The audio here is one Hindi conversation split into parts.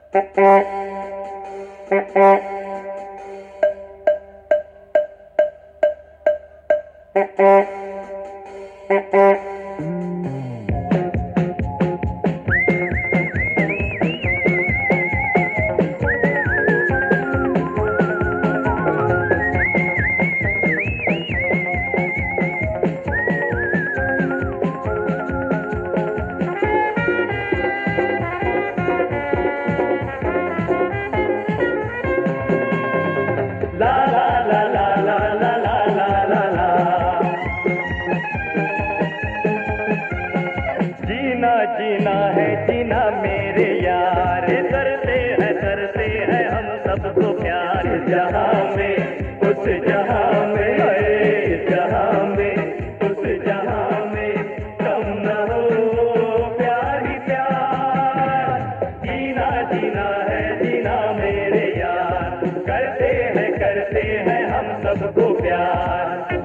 जीना है जीना मेरे यार, करते हैं हम सबको प्यार। जहाँ में उस जहाँ में, इस जहाँ में उस जहाँ में, कम न हो प्यार ही प्यार। जीना है जीना मेरे यार, करते हैं हम सबको प्यार।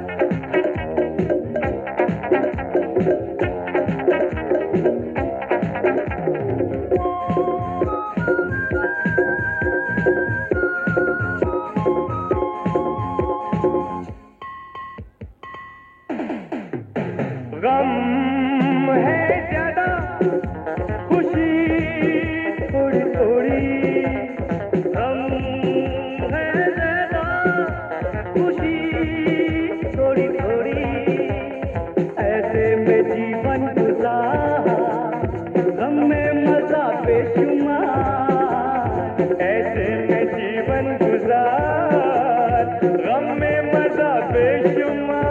गम है ज्यादा, खुशी थोड़ी थोड़ी। गम है ज्यादा, खुशी थोड़ी थोड़ी। ऐसे में जीवन गुजारा, गम में मजा बेशुमार। ऐसे में जीवन गुजार, गम में मजा बेशुमार।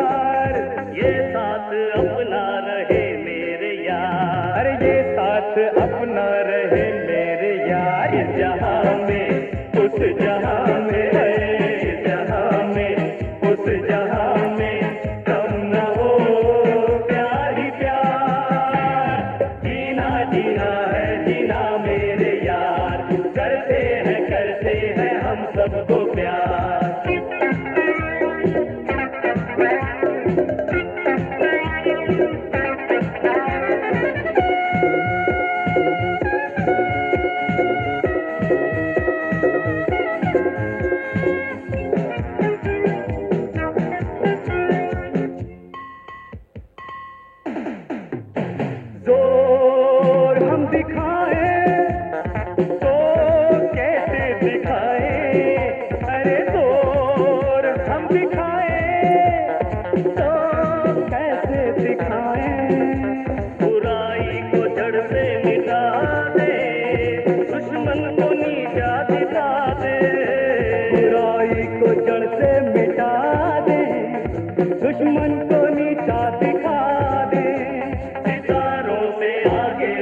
अपना रहे मेरे यार, अरे ये साथ अपना रहे मेरे यार। इस जहाँ में उस जहाँ में, इस जहाँ में उस जहाँ में, कम न हो प्यार ही प्यार। जीना है जीना मेरे यार, करते हैं हम सबको प्यार। जोर हम दिखाएं तो कैसे दिखाएं, अरे जोर हम दिखाएं तो कैसे दिखाएं। बुराई को जड़ से मिटा दे, दुश्मन को नीचा दिखा दे। बुराई को जड़ से मिटा दे, दुश्मन को नीचा दिखा दे। सितारों से आगे